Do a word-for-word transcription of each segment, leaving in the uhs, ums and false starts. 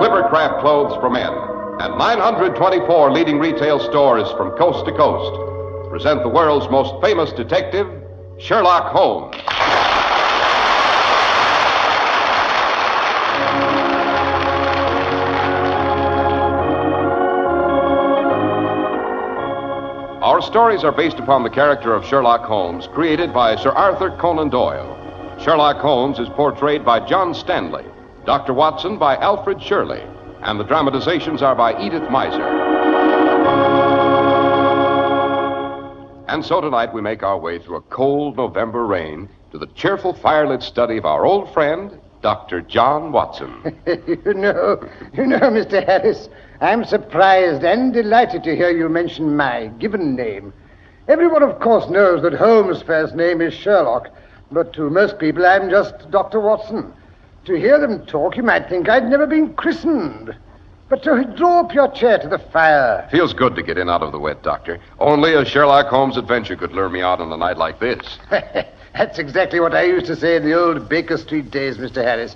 Clippercraft clothes for men and nine hundred twenty-four leading retail stores from coast to coast present the world's most famous detective, Sherlock Holmes. Our stories are based upon the character of Sherlock Holmes, created by Sir Arthur Conan Doyle. Sherlock Holmes is portrayed by John Stanley, Doctor Watson by Alfred Shirley, and the dramatizations are by Edith Meiser. And so tonight we make our way through a cold November rain to the cheerful firelit study of our old friend, Doctor John Watson. you know, you know, Mister Harris, I'm surprised and delighted to hear you mention my given name. Everyone, of course, knows that Holmes' first name is Sherlock, but to most people I'm just Doctor Watson. To hear them talk, you might think I'd never been christened. But to draw up your chair to the fire... Feels good to get in out of the wet, Doctor. Only a Sherlock Holmes adventure could lure me out on a night like this. That's exactly what I used to say in the old Baker Street days, Mister Harris.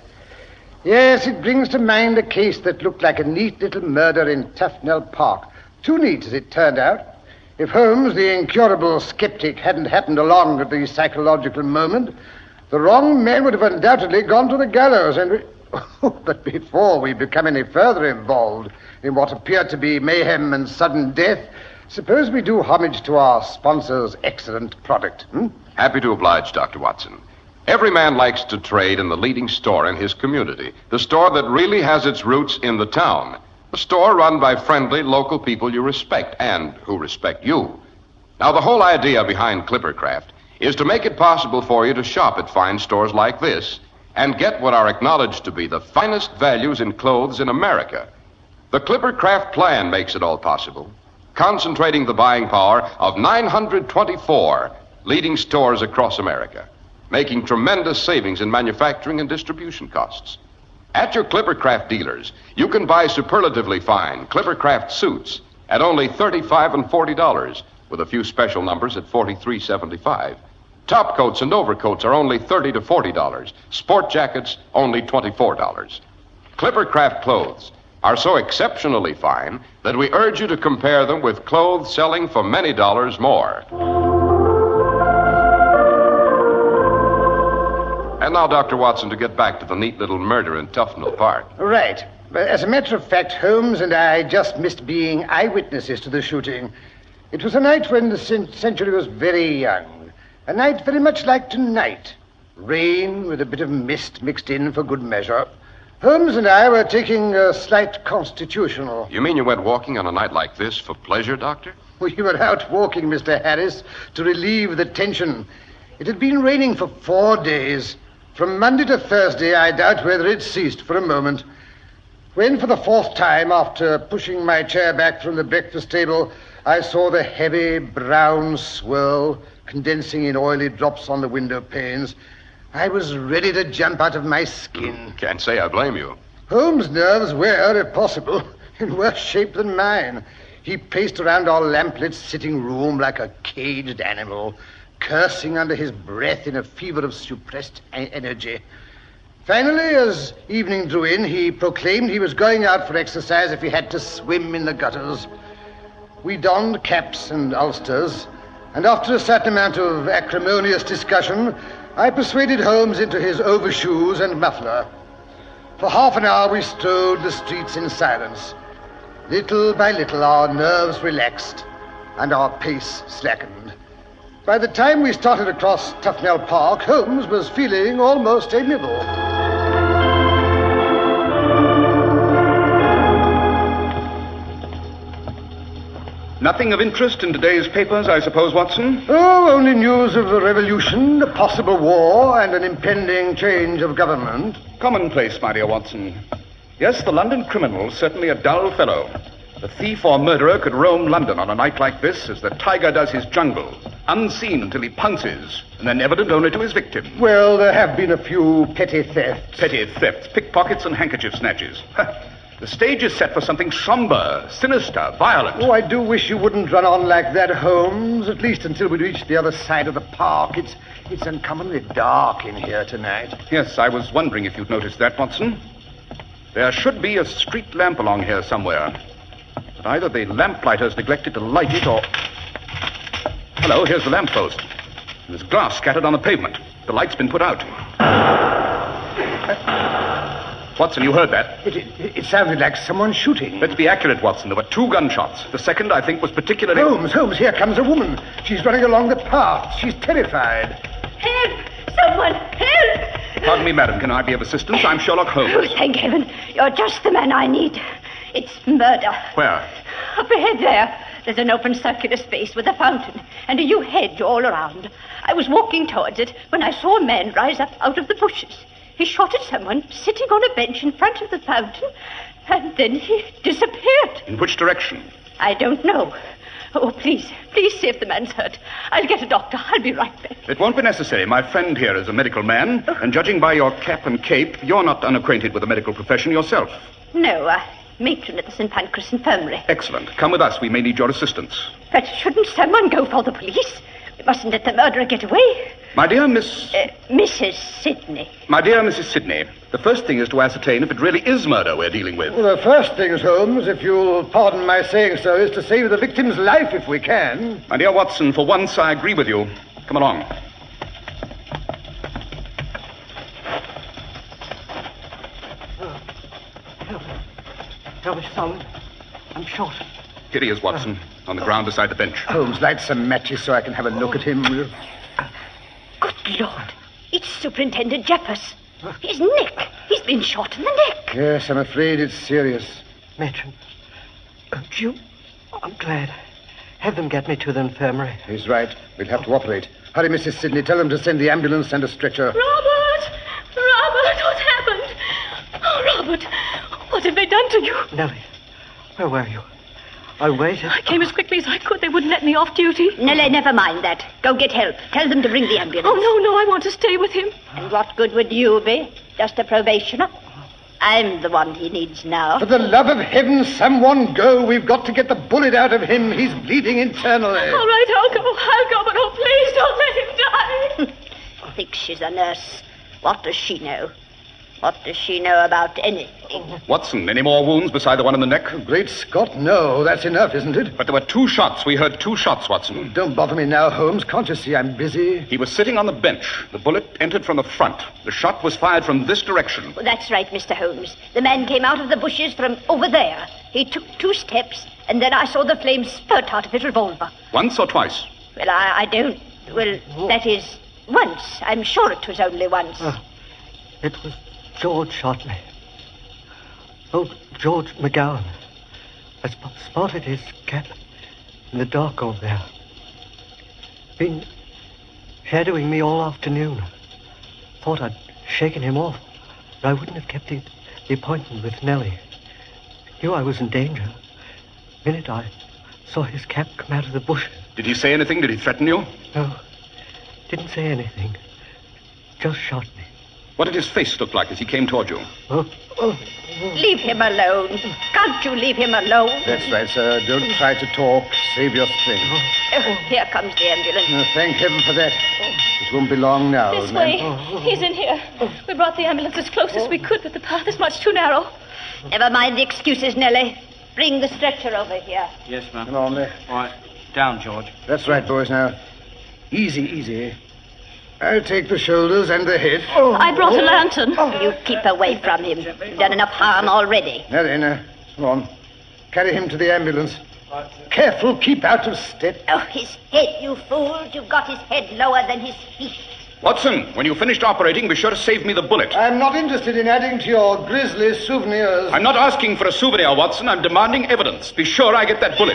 Yes, it brings to mind a case that looked like a neat little murder in Tufnell Park. Too neat, as it turned out. If Holmes, the incurable skeptic, hadn't happened along at the psychological moment, the wrong man would have undoubtedly gone to the gallows, and... We... Oh, but before we become any further involved in what appeared to be mayhem and sudden death, suppose we do homage to our sponsor's excellent product, hmm? Happy to oblige, Doctor Watson. Every man likes to trade in the leading store in his community, the store that really has its roots in the town, a store run by friendly local people you respect and who respect you. Now, the whole idea behind Clippercraft is to make it possible for you to shop at fine stores like this and get what are acknowledged to be the finest values in clothes in America. The Clippercraft plan makes it all possible, concentrating the buying power of nine hundred twenty-four leading stores across America, making tremendous savings in manufacturing and distribution costs. At your Clippercraft dealers, you can buy superlatively fine Clippercraft suits at only thirty-five dollars and forty dollars, with a few special numbers at forty-three dollars and seventy-five cents. Top coats and overcoats are only thirty dollars to forty dollars. Sport jackets, only twenty-four dollars. Clippercraft clothes are so exceptionally fine that we urge you to compare them with clothes selling for many dollars more. And now, Doctor Watson, to get back to the neat little murder in Tufnell Park. Right. As a matter of fact, Holmes and I just missed being eyewitnesses to the shooting. It was a night when the century was very young. A night very much like tonight. Rain with a bit of mist mixed in for good measure. Holmes and I were taking a slight constitutional. You mean you went walking on a night like this for pleasure, Doctor? We were out walking, Mister Harris, to relieve the tension. It had been raining for four days. From Monday to Thursday, I doubt whether it ceased for a moment. When, for the fourth time, after pushing my chair back from the breakfast table, I saw the heavy brown swirl condensing in oily drops on the window panes, I was ready to jump out of my skin. Can't say I blame you. Holmes' nerves were, if possible, in worse shape than mine. He paced around our lamplit sitting room like a caged animal, cursing under his breath in a fever of suppressed a- energy. Finally, as evening drew in, he proclaimed he was going out for exercise if he had to swim in the gutters. We donned caps and ulsters, and after a certain amount of acrimonious discussion, I persuaded Holmes into his overshoes and muffler. For half an hour we strode the streets in silence. Little by little our nerves relaxed and our pace slackened. By the time we started across Tufnell Park, Holmes was feeling almost amiable. Nothing of interest in today's papers, I suppose, Watson? Oh, only news of the revolution, a possible war, and an impending change of government. Commonplace, my dear Watson. Yes, the London criminal's certainly a dull fellow. The thief or murderer could roam London on a night like this as the tiger does his jungle, unseen until he pounces, and then evident only to his victim. Well, there have been a few petty thefts. Petty thefts, pickpockets, and handkerchief snatches. The stage is set for something somber, sinister, violent. Oh, I do wish you wouldn't run on like that, Holmes, at least until we reach the other side of the park. It's it's uncommonly dark in here tonight. Yes, I was wondering if you'd noticed that, Watson. There should be a street lamp along here somewhere. But either the lamplighters neglected to light it or... Hello, here's the lamppost. There's glass scattered on the pavement. The light's been put out. Watson, you heard that? It, it, it sounded like someone shooting. Let's be accurate, Watson. There were two gunshots. The second, I think, was particularly... Holmes, Holmes, here comes a woman. She's running along the path. She's terrified. Help! Someone, help! Pardon me, madam. Can I be of assistance? I'm Sherlock Holmes. Oh, thank heaven. You're just the man I need. It's murder. Where? Up ahead there. There's an open circular space with a fountain and a yew hedge all around. I was walking towards it when I saw a man rise up out of the bushes. He shot at someone sitting on a bench in front of the fountain, and then he disappeared. In which direction? I don't know. Oh, please, please see if the man's hurt. I'll get a doctor. I'll be right back. It won't be necessary. My friend here is a medical man, and judging by your cap and cape, you're not unacquainted with the medical profession yourself. No, uh, matron at the Saint Pancras Infirmary. Excellent. Come with us. We may need your assistance. But shouldn't someone go for the police? We mustn't let the murderer get away. My dear Miss... Uh, Missus Sidney. My dear Missus Sidney, the first thing is to ascertain if it really is murder we're dealing with. Well, the first thing, Holmes, if you'll pardon my saying so, is to save the victim's life if we can. My dear Watson, for once I agree with you. Come along. Help me. Help me, Solomon. I'm shot. Here he is, Watson, on the ground beside the bench. Holmes, light some matches so I can have a look at him. Good Lord. It's Superintendent Jeffers. His neck. He's been shot in the neck. Yes, I'm afraid it's serious. Matron, don't you? I'm glad. Have them get me to the infirmary. He's right. We'll have to operate. Hurry, Missus Sidney. Tell them to send the ambulance and a stretcher. Robert! Robert, what's happened? Oh, Robert, what have they done to you? Nellie, where were you? I waited. I came as quickly as I could. They wouldn't let me off duty. Nellie, never mind that. Go get help. Tell them to bring the ambulance. Oh, no, no, I want to stay with him. And what good would you be? Just a probationer? I'm the one he needs now. For the love of heaven, someone go. We've got to get the bullet out of him. He's bleeding internally. All right, I'll go. I'll go, but oh, please don't let him die. I think she's a nurse. What does she know? What does she know about anything? Watson, any more wounds beside the one in the neck? Great Scott, no. That's enough, isn't it? But there were two shots. We heard two shots, Watson. Don't bother me now, Holmes. Can't you see I'm busy? He was sitting on the bench. The bullet entered from the front. The shot was fired from this direction. Well, that's right, Mister Holmes. The man came out of the bushes from over there. He took two steps, and then I saw the flame spurt out of his revolver. Once or twice? Well, I, I don't... Well, that is, once. I'm sure it was only once. Oh, it was George shot me. Oh, George McGowan. I sp- spotted his cap in the dark over there. Been shadowing me all afternoon. Thought I'd shaken him off, but I wouldn't have kept the, the appointment with Nellie. Knew I was in danger. The minute I saw his cap come out of the bushes. Did he say anything? Did he threaten you? No, didn't say anything. Just shot me. What did his face look like as he came toward you? Oh, oh, Leave him alone. Can't you leave him alone? That's right, sir. Don't try to talk. Save your strength. Oh, here comes the ambulance. Oh, thank heaven for that. It won't be long now, This old man. way. He's in here. We brought the ambulance as close as we could, but the path is much too narrow. Never mind the excuses, Nellie. Bring the stretcher over here. Yes, ma'am. Come on there. All right. Down, George. That's right, boys, now. Easy, easy. I'll take the shoulders and the head. Oh, I brought a lantern. You keep away from him. You've done enough harm already. Now then, uh, come on. Carry him to the ambulance. Careful, keep out of step. Oh, his head, you fools. You've got his head lower than his feet. Watson, when you've finished operating, be sure to save me the bullet. I'm not interested in adding to your grisly souvenirs. I'm not asking for a souvenir, Watson. I'm demanding evidence. Be sure I get that bullet.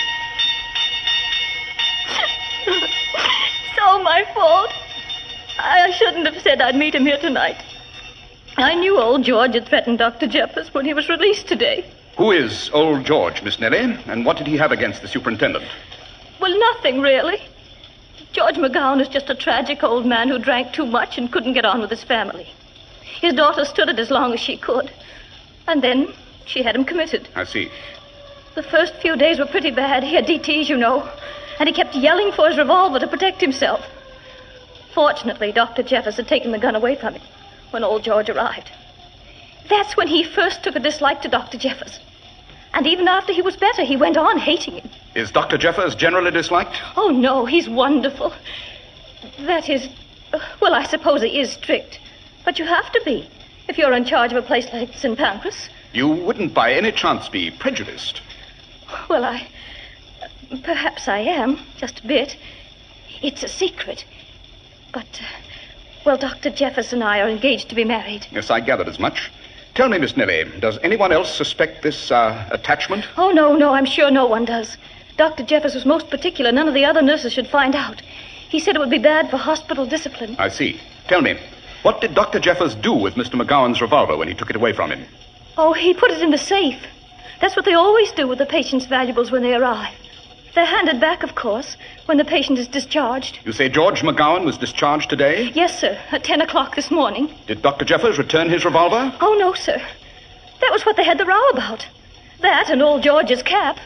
It's all my fault. I shouldn't have said I'd meet him here tonight. I knew old George had threatened Doctor Jeffers when he was released today. Who is old George, Miss Nellie? And what did he have against the superintendent? Well, nothing, really. George McGowan is just a tragic old man who drank too much and couldn't get on with his family. His daughter stood it as long as she could. And then she had him committed. I see. The first few days were pretty bad. He had D Ts, you know. And he kept yelling for his revolver to protect himself. Fortunately, Doctor Jeffers had taken the gun away from him when old George arrived. That's when he first took a dislike to Doctor Jeffers. And even after he was better, he went on hating him. Is Doctor Jeffers generally disliked? Oh, no, he's wonderful. That is, uh, well, I suppose he is strict. But you have to be, if you're in charge of a place like Saint Pancras. You wouldn't by any chance be prejudiced. Well, I... Perhaps I am, just a bit. It's a secret. But, uh, well, Doctor Jeffers and I are engaged to be married. Yes, I gathered as much. Tell me, Miss Nellie, does anyone else suspect this uh, attachment? Oh, no, no, I'm sure no one does. Doctor Jeffers was most particular. None of the other nurses should find out. He said it would be bad for hospital discipline. I see. Tell me, what did Doctor Jeffers do with Mister McGowan's revolver when he took it away from him? Oh, he put it in the safe. That's what they always do with the patient's valuables when they arrive. They're handed back, of course, when the patient is discharged. You say George McGowan was discharged today? Yes, sir, at ten o'clock this morning. Did Doctor Jeffers return his revolver? Oh, no, sir. That was what they had the row about. That and old George's cap.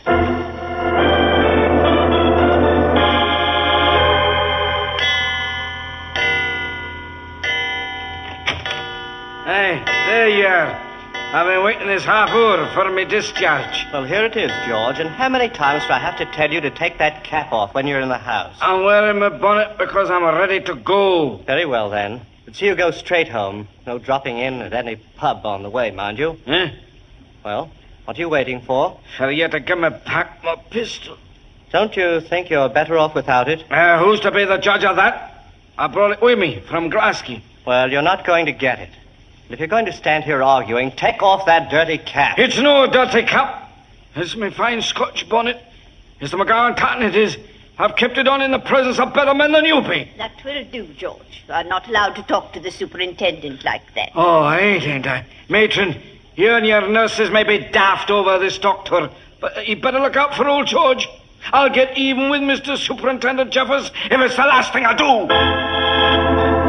Hey, there you are. I've been waiting this half hour for me discharge. Well, here it is, George. And how many times do I have to tell you to take that cap off when you're in the house? I'm wearing my bonnet because I'm ready to go. Very well, then. But see you go straight home. No dropping in at any pub on the way, mind you. Eh? Well, what are you waiting for? For you to give me back my pistol. Don't you think you're better off without it? Uh, who's to be the judge of that? I brought it with me from Glasgow. Well, you're not going to get it. If you're going to stand here arguing, take off that dirty cap. It's no dirty cap. It's my fine Scotch bonnet. Mister McGowan Cotton it is. I've kept it on in the presence of better men than you be. That will do, George. You are not allowed to talk to the superintendent like that. Oh, I ain't, ain't I? Matron, you and your nurses may be daft over this doctor, but you better look out for old George. I'll get even with Mister Superintendent Jeffers if it's the last thing I do.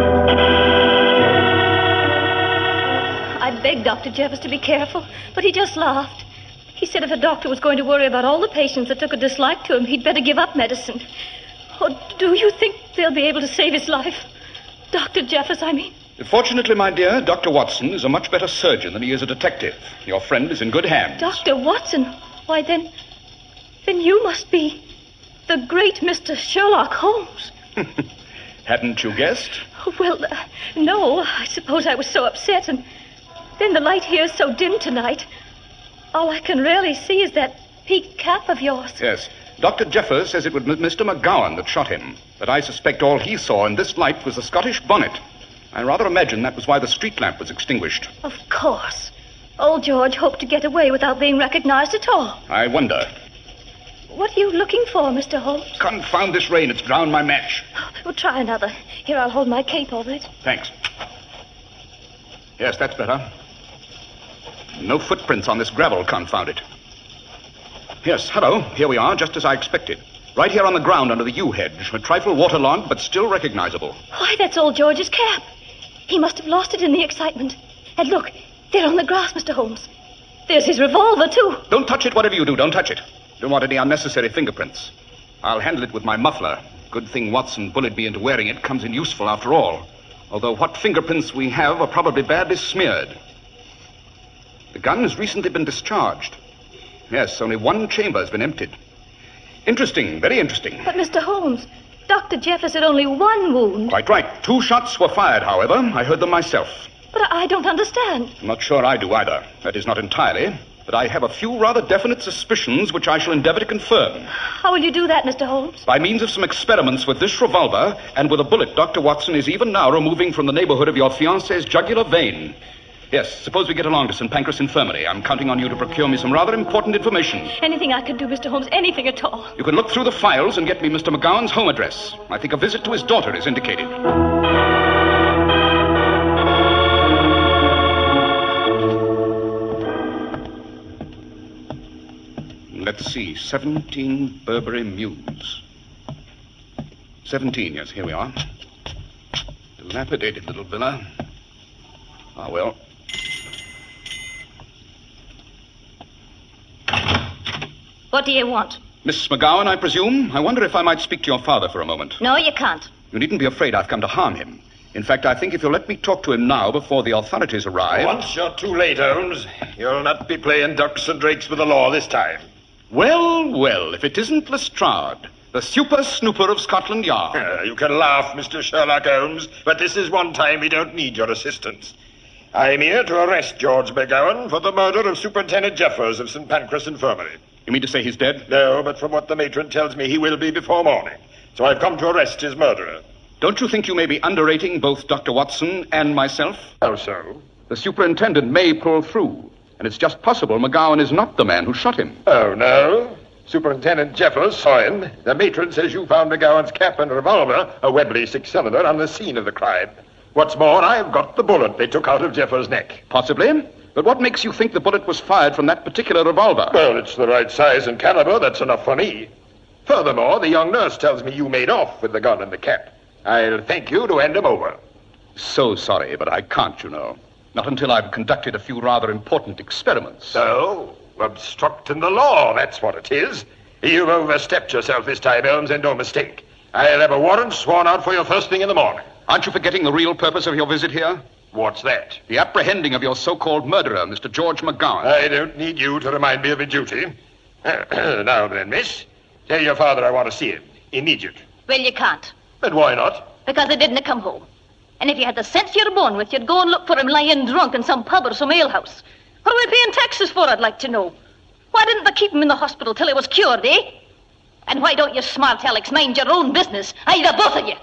I begged Doctor Jeffers to be careful, but he just laughed. He said if a doctor was going to worry about all the patients that took a dislike to him, he'd better give up medicine. Oh, do you think they'll be able to save his life? Doctor Jeffers, I mean. Fortunately, my dear, Doctor Watson is a much better surgeon than he is a detective. Your friend is in good hands. Doctor Watson? Why, then... Then you must be the great Mister Sherlock Holmes. Hadn't you guessed? Well, uh, no. I suppose I was so upset, and then the light here is so dim tonight. All I can really see is that peaked cap of yours. Yes. Doctor Jeffers says it was Mister McGowan that shot him, but I suspect all he saw in this light was the Scottish bonnet. I rather imagine that was why the street lamp was extinguished. Of course. Old George hoped to get away without being recognized at all. I wonder. What are you looking for, Mister Holmes? Confound this rain. It's drowned my match. We'll try another. Here, I'll hold my cape over it. Thanks. Yes, that's better. No footprints on this gravel, confound it. Yes, hello. Here we are, just as I expected. Right here on the ground under the yew hedge. A trifle waterlogged, but still recognizable. Why, that's old George's cap. He must have lost it in the excitement. And look, there on the grass, Mister Holmes. There's his revolver, too. Don't touch it, whatever you do. Don't touch it. Don't want any unnecessary fingerprints. I'll handle it with my muffler. Good thing Watson bullied me into wearing it. Comes in useful after all. Although what fingerprints we have are probably badly smeared. The gun has recently been discharged. Yes, only one chamber has been emptied. Interesting, very interesting. But, Mister Holmes, Doctor Jeffers had only one wound. Quite right. Two shots were fired, however. I heard them myself. But I don't understand. I'm not sure I do either. That is, not entirely. But I have a few rather definite suspicions which I shall endeavor to confirm. How will you do that, Mister Holmes? By means of some experiments with this revolver and with a bullet Doctor Watson is even now removing from the neighborhood of your fiancé's jugular vein. Yes, suppose we get along to Saint Pancras Infirmary. I'm counting on you to procure me some rather important information. Anything I could do, Mister Holmes, anything at all. You can look through the files and get me Mister McGowan's home address. I think a visit to his daughter is indicated. Let's see, seventeen Burberry Mews. seventeen, yes, here we are. Dilapidated little villa. Ah, well. What do you want? Miss McGowan, I presume? I wonder if I might speak to your father for a moment. No, you can't. You needn't be afraid I've come to harm him. In fact, I think if you'll let me talk to him now before the authorities arrive... Once you're too late, Holmes. You'll not be playing ducks and drakes with the law this time. Well, well, if it isn't Lestrade, the super snooper of Scotland Yard. Uh, you can laugh, Mister Sherlock Holmes, but this is one time we don't need your assistance. I'm here to arrest George McGowan for the murder of Superintendent Jeffers of Saint Pancras Infirmary. You mean to say he's dead? No, but from what the matron tells me, he will be before morning. So I've come to arrest his murderer. Don't you think you may be underrating both Doctor Watson and myself? How so? The superintendent may pull through, and it's just possible McGowan is not the man who shot him. Oh, no? Superintendent Jeffers saw him. The matron says you found McGowan's cap and revolver, a Webley six-cylinder, on the scene of the crime. What's more, I've got the bullet they took out of Jeffers' neck. Possibly. But what makes you think the bullet was fired from that particular revolver? Well, it's the right size and caliber. That's enough for me. Furthermore, the young nurse tells me you made off with the gun and the cap. I'll thank you to hand him over. So sorry, but I can't, you know. Not until I've conducted a few rather important experiments. So, obstructing the law, that's what it is. You've overstepped yourself this time, Holmes, and no mistake. I'll have a warrant sworn out for you first thing in the morning. Aren't you forgetting the real purpose of your visit here? What's that? The apprehending of your so-called murderer, Mister George McGowan. I don't need you to remind me of a duty. Now then, miss, tell your father I want to see him. Immediate. Well, you can't. But why not? Because he didn't come home. And if you had the sense you're born with, you'd go and look for him lying drunk in some pub or some alehouse. What are we paying taxes for, I'd like to know? Why didn't they keep him in the hospital till he was cured, eh? And why don't you smart Alex mind your own business, either both of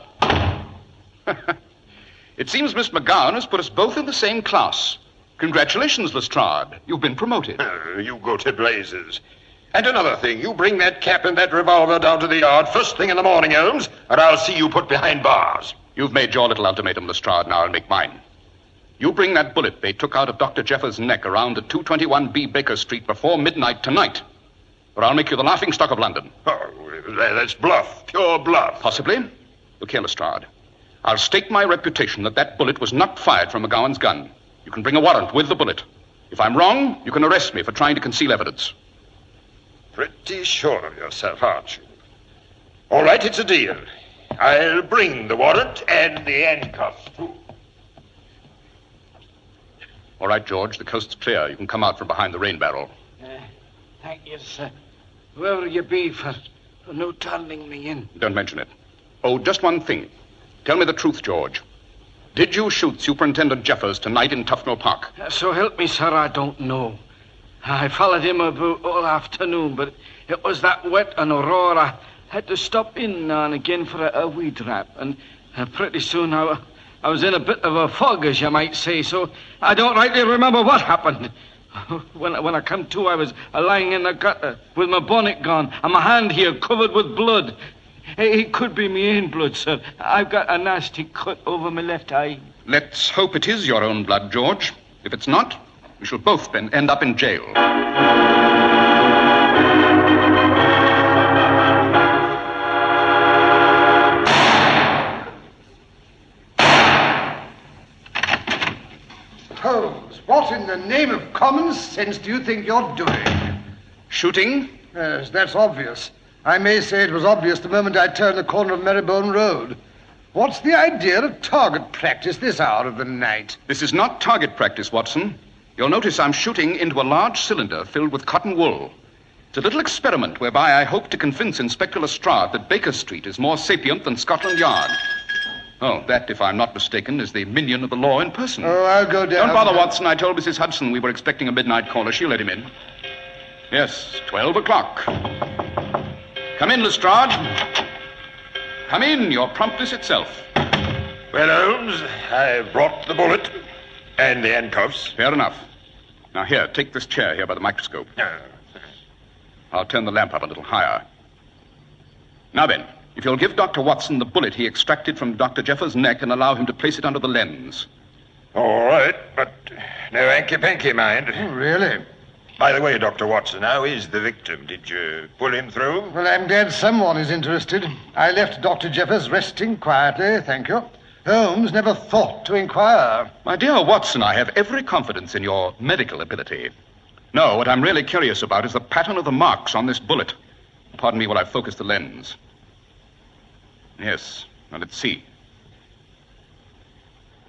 you? It seems Miss McGowan has put us both in the same class. Congratulations, Lestrade. You've been promoted. Uh, you go to blazes. And another thing, you bring that cap and that revolver down to the yard first thing in the morning, Holmes, or I'll see you put behind bars. You've made your little ultimatum, Lestrade. Now I'll make mine. You bring that bullet they took out of Doctor Jeffers' neck around at two twenty-one B Baker Street before midnight tonight, or I'll make you the laughingstock of London. Oh, that's bluff, pure bluff. Possibly. Look here, Lestrade. I'll stake my reputation that that bullet was not fired from McGowan's gun. You can bring a warrant with the bullet. If I'm wrong, you can arrest me for trying to conceal evidence. Pretty sure of yourself, aren't you? All right, it's a deal. I'll bring the warrant and the handcuffs, too. All right, George, the coast's clear. You can come out from behind the rain barrel. Uh, thank you, sir. Whoever you be for, for no turning me in. Don't mention it. Oh, just one thing. Tell me the truth, George. Did you shoot Superintendent Jeffers tonight in Tufnell Park? Uh, so help me, sir, I don't know. I followed him about all afternoon, but it was that wet and Aurora had to stop in now and again for a, a wee drap, and uh, pretty soon I, I was in a bit of a fog, as you might say, so I don't rightly remember what happened. When, when I come to, I was uh, lying in the gutter with my bonnet gone and my hand here covered with blood. It could be me own blood, sir. I've got a nasty cut over my left eye. Let's hope it is your own blood, George. If it's not, we shall both end up in jail. Holmes, what in the name of common sense do you think you're doing? Shooting? Yes, that's obvious. I may say it was obvious the moment I turned the corner of Marylebone Road. What's the idea of target practice this hour of the night? This is not target practice, Watson. You'll notice I'm shooting into a large cylinder filled with cotton wool. It's a little experiment whereby I hope to convince Inspector Lestrade that Baker Street is more sapient than Scotland Yard. Oh, that, if I'm not mistaken, is the minion of the law in person. Oh, I'll go down. Don't bother, Watson. I told Missus Hudson we were expecting a midnight caller. She'll let him in. Yes, twelve o'clock. Come in, Lestrade. Come in. Your promptness itself. Well, Holmes, I've brought the bullet and the handcuffs. Fair enough. Now, here, take this chair here by the microscope. Uh, I'll turn the lamp up a little higher. Now then, if you'll give Doctor Watson the bullet he extracted from Doctor Jeffers' neck and allow him to place it under the lens. all right, but no hanky-panky, mind. Oh, really? By the way, Doctor Watson, how is the victim? Did you pull him through? Well, I'm glad someone is interested. I left Doctor Jeffers resting quietly, thank you. Holmes never thought to inquire. My dear Watson, I have every confidence in your medical ability. No, what I'm really curious about is the pattern of the marks on this bullet. Pardon me while I focus the lens. Yes, now let's see.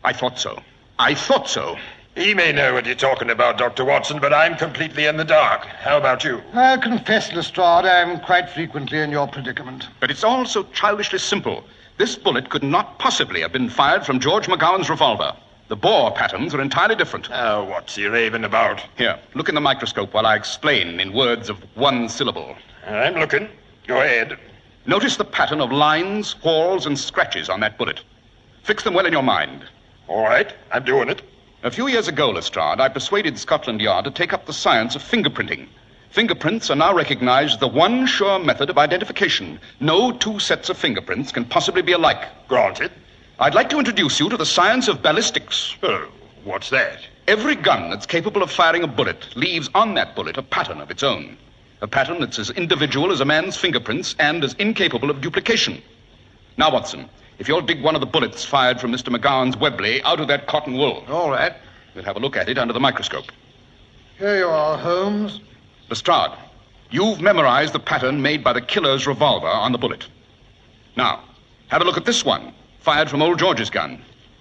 I thought so. I thought so. He may know what you're talking about, Doctor Watson, but I'm completely in the dark. How about you? I'll confess, Lestrade, I'm quite frequently in your predicament. But it's all so childishly simple. This bullet could not possibly have been fired from George McGowan's revolver. The bore patterns are entirely different. Oh, what's he raving about? Here, look in the microscope while I explain in words of one syllable. I'm looking. Go ahead. Notice the pattern of lines, whorls, and scratches on that bullet. Fix them well in your mind. All right, I'm doing it. A few years ago, Lestrade, I persuaded Scotland Yard to take up the science of fingerprinting. Fingerprints are now recognized as the one sure method of identification. No two sets of fingerprints can possibly be alike. Granted. I'd like to introduce you to the science of ballistics. Oh, what's that? Every gun that's capable of firing a bullet leaves on that bullet a pattern of its own. A pattern that's as individual as a man's fingerprints and as incapable of duplication. Now, Watson, if you'll dig one of the bullets fired from Mister McGowan's Webley out of that cotton wool. All right. We'll have a look at it under the microscope. Here you are, Holmes. Lestrade, you've memorized the pattern made by the killer's revolver on the bullet. Now, have a look at this one, fired from old George's gun.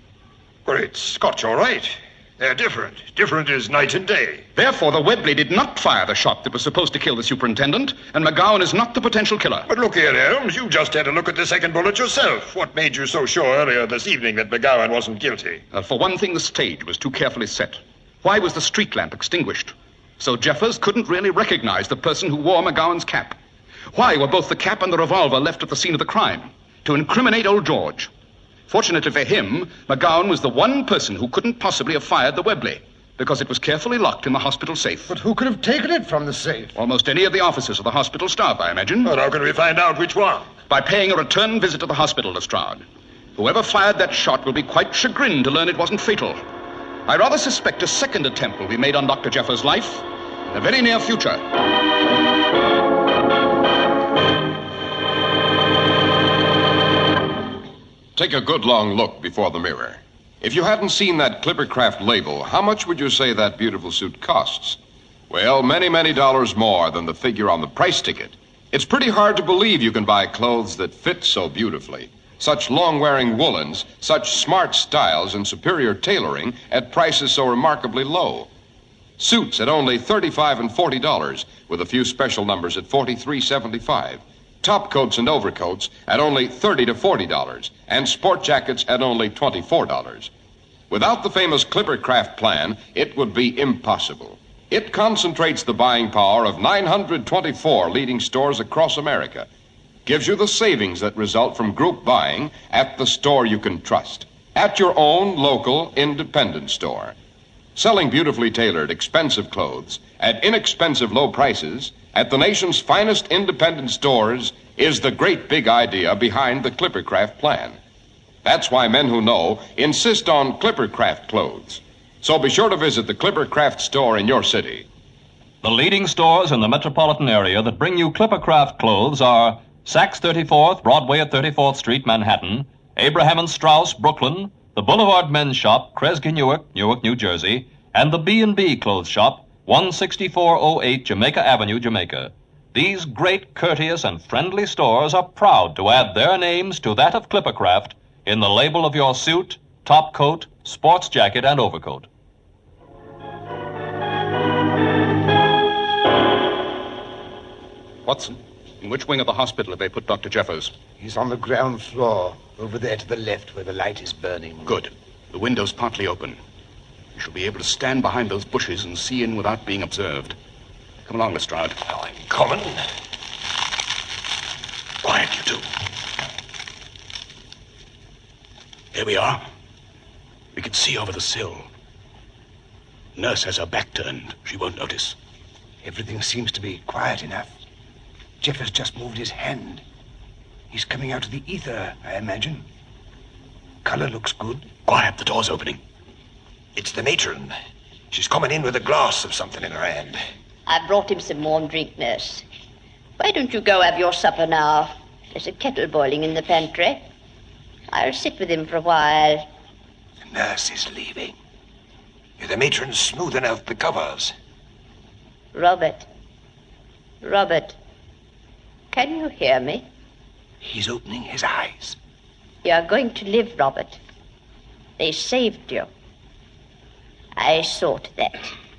Great Scotch, all right. They're different. Different as night and day. Therefore, the Webley did not fire the shot that was supposed to kill the superintendent, and McGowan is not the potential killer. But look here, Holmes, you just had a look at the second bullet yourself. What made you so sure earlier this evening that McGowan wasn't guilty? Uh, for one thing, the stage was too carefully set. Why was the street lamp extinguished? So Jeffers couldn't really recognize the person who wore McGowan's cap. Why were both the cap and the revolver left at the scene of the crime? To incriminate old George. Fortunately for him, McGowan was the one person who couldn't possibly have fired the Webley, because it was carefully locked in the hospital safe. But who could have taken it from the safe? Almost any of the officers of the hospital staff, I imagine. But how can we find out which one? By paying a return visit to the hospital, Lestrade. Whoever fired that shot will be quite chagrined to learn it wasn't fatal. I rather suspect a second attempt will be made on Doctor Jeffers' life in the very near future. Take a good long look before the mirror. If you hadn't seen that Clippercraft label, how much would you say that beautiful suit costs? Well, many, many dollars more than the figure on the price ticket. It's pretty hard to believe you can buy clothes that fit so beautifully. Such long-wearing woolens, such smart styles and superior tailoring at prices so remarkably low. Suits at only thirty-five and forty dollars, with a few special numbers at forty-three seventy-five. Top coats and overcoats at only thirty to forty dollars, and sport jackets at only twenty-four dollars. Without the famous Clippercraft plan, it would be impossible. It concentrates the buying power of nine hundred twenty-four leading stores across America. Gives you the savings that result from group buying at the store you can trust. At your own local independent store. Selling beautifully tailored, expensive clothes at inexpensive low prices at the nation's finest independent stores is the great big idea behind the Clippercraft plan. That's why men who know insist on Clippercraft clothes. So be sure to visit the Clippercraft store in your city. The leading stores in the metropolitan area that bring you Clippercraft clothes are Saks thirty-fourth, Broadway at thirty-fourth Street, Manhattan, Abraham and Straus, Brooklyn, the Boulevard Men's Shop, Kresge Newark, Newark, New Jersey, and the B and B Clothes Shop, one sixty-four oh eight Jamaica Avenue, Jamaica. These great, courteous, and friendly stores are proud to add their names to that of Clippercraft in the label of your suit, top coat, sports jacket, and overcoat. Watson, in which wing of the hospital have they put Doctor Jeffers? He's on the ground floor, over there to the left where the light is burning. Good. The window's partly open. We shall be able to stand behind those bushes and see in without being observed. Come along, Lestrade. Oh, I'm coming. Quiet, you two. Here we are. We can see over the sill. Nurse has her back turned. She won't notice. Everything seems to be quiet enough. Jeff has just moved his hand. He's coming out of the ether, I imagine. Color looks good. Quiet, the door's opening. It's the matron. She's coming in with a glass of something in her hand. I brought him some warm drink, nurse. Why don't you go have your supper now? There's a kettle boiling in the pantry. I'll sit with him for a while. The nurse is leaving. The matron's smoothing out the covers. Robert. Robert. Can you hear me? He's opening his eyes. You're going to live, Robert. They saved you. I saw to that.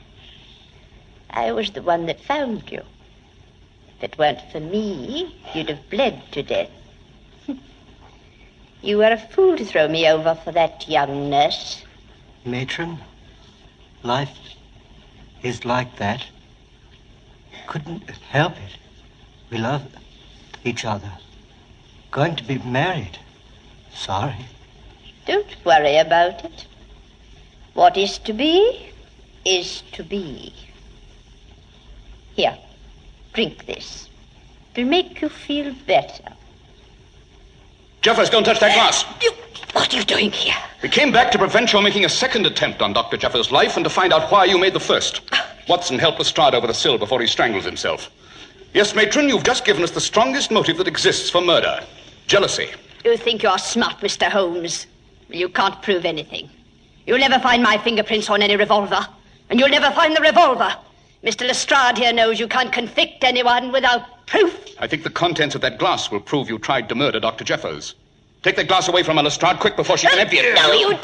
I was the one that found you. If it weren't for me, you'd have bled to death. You were a fool to throw me over for that young nurse. Matron, life is like that. Couldn't help it. We love each other. Going to be married. Sorry. Don't worry about it. What is to be, is to be. Here, drink this. It'll make you feel better. Jeffers, don't touch that glass. You, what are you doing here? We came back to prevent your making a second attempt on Doctor Jeffers' life and to find out why you made the first. Watson helped Lestrade over the sill before he strangles himself. Yes, Matron, you've just given us the strongest motive that exists for murder. Jealousy. You think you're smart, Mister Holmes. You can't prove anything. You'll never find my fingerprints on any revolver. And you'll never find the revolver. Mister Lestrade here knows you can't convict anyone without proof. I think the contents of that glass will prove you tried to murder Doctor Jeffers. Take that glass away from her, Lestrade, quick, before she can empty it. No, you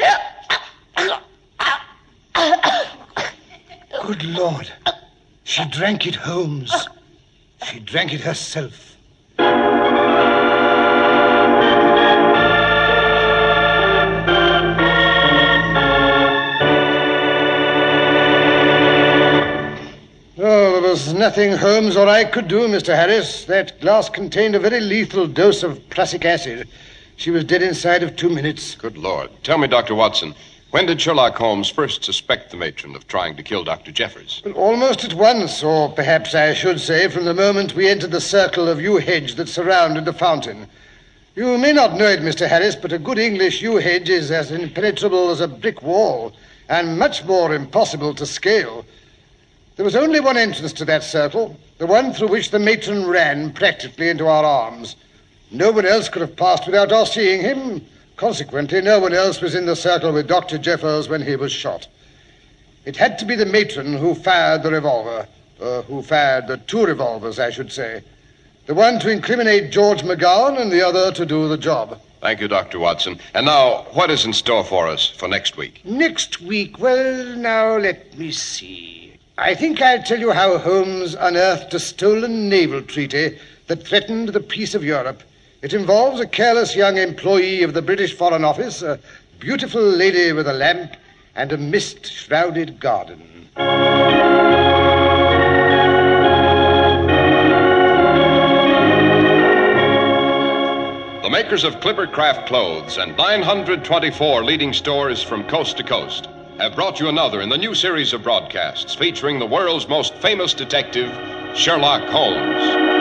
don't. Good Lord. She drank it, Holmes. She drank it herself. Oh, there was nothing Holmes or I could do, Mister Harris. That glass contained a very lethal dose of prussic acid. She was dead inside of two minutes. Good Lord. Tell me, Doctor Watson, when did Sherlock Holmes first suspect the matron of trying to kill Doctor Jeffers? Well, almost at once, or perhaps I should say from the moment we entered the circle of yew hedge that surrounded the fountain. You may not know it, Mister Harris, but a good English yew hedge is as impenetrable as a brick wall, and much more impossible to scale. There was only one entrance to that circle, the one through which the matron ran practically into our arms. No one else could have passed without our seeing him. Consequently, no one else was in the circle with Doctor Jeffers when he was shot. It had to be the matron who fired the revolver, or who fired the two revolvers, I should say. The one to incriminate George McGowan and the other to do the job. Thank you, Doctor Watson. And now, what is in store for us for next week? Next week? Well, now, let me see. I think I'll tell you how Holmes unearthed a stolen naval treaty that threatened the peace of Europe. It involves a careless young employee of the British Foreign Office, a beautiful lady with a lamp, and a mist-shrouded garden. The makers of Clippercraft clothes and nine hundred twenty-four leading stores from coast to coast have brought you another in the new series of broadcasts featuring the world's most famous detective, Sherlock Holmes.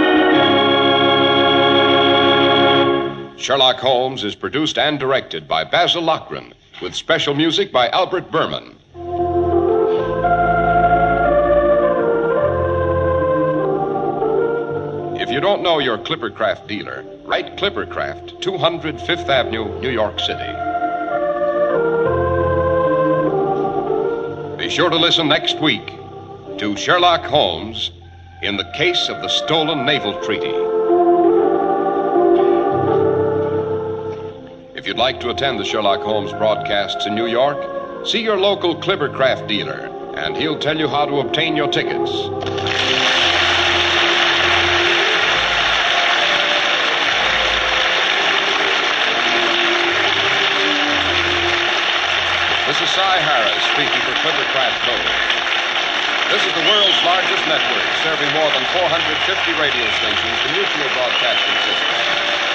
Sherlock Holmes is produced and directed by Basil Lochran, with special music by Albert Berman. If you don't know your Clippercraft dealer, write Clippercraft, two hundred Fifth Avenue, New York City. Be sure to listen next week to Sherlock Holmes in the case of the stolen naval treaty. If you'd like to attend the Sherlock Holmes broadcasts in New York, see your local Clippercraft dealer, and he'll tell you how to obtain your tickets. This is Cy Harris speaking for Clippercraft Clothing. This is the world's largest network, serving more than four hundred fifty radio stations, the Mutual Broadcasting System.